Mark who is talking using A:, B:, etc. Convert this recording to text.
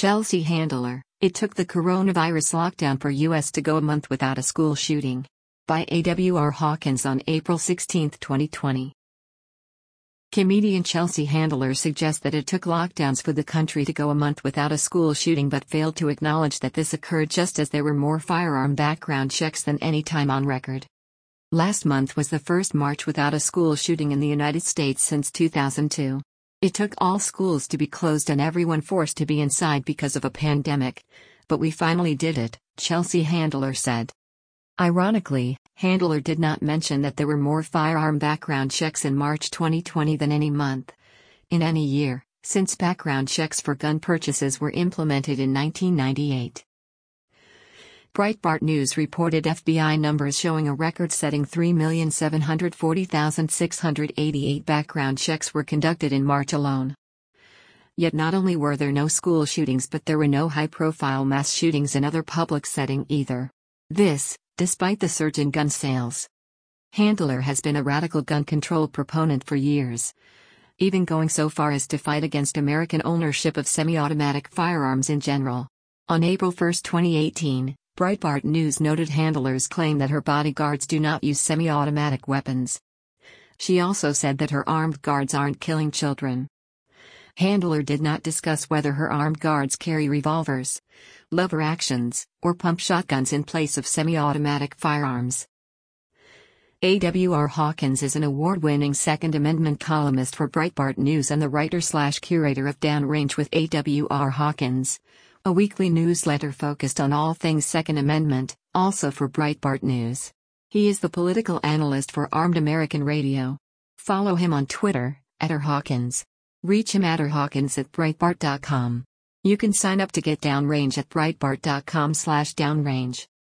A: Chelsea Handler, it took the coronavirus lockdown for U.S. to go a month without a school shooting. By A.W.R. Hawkins on April 16, 2020. Comedian Chelsea Handler suggests that it took lockdowns for the country to go a month without a school shooting, but failed to acknowledge that this occurred just as there were more firearm background checks than any time on record. Last month was the first March without a school shooting in the United States since 2002. It took all schools to be closed and everyone forced to be inside because of a pandemic. But we finally did it, Chelsea Handler said. Ironically, Handler did not mention that there were more firearm background checks in March 2020 than any month in any year, since background checks for gun purchases were implemented in 1998. Breitbart News reported FBI numbers showing a record-setting 3,740,688 background checks were conducted in March alone. Yet not only were there no school shootings, but there were no high-profile mass shootings in other public settings either. This, despite the surge in gun sales. Handler has been a radical gun control proponent for years, even going so far as to fight against American ownership of semi-automatic firearms in general. On April 1, 2018, Breitbart News noted Handler's claim that her bodyguards do not use semi-automatic weapons. She also said that her armed guards aren't killing children. Handler did not discuss whether her armed guards carry revolvers, lever actions, or pump shotguns in place of semi-automatic firearms. A.W.R. Hawkins is an award-winning Second Amendment columnist for Breitbart News and the writer/curator of Downrange with A.W.R. Hawkins, a weekly newsletter focused on all things Second Amendment, also for Breitbart News. He is the political analyst for Armed American Radio. Follow him on Twitter, @rhawkins. Reach him @rhawkins@breitbart.com. You can sign up to get Downrange at breitbart.com/downrange.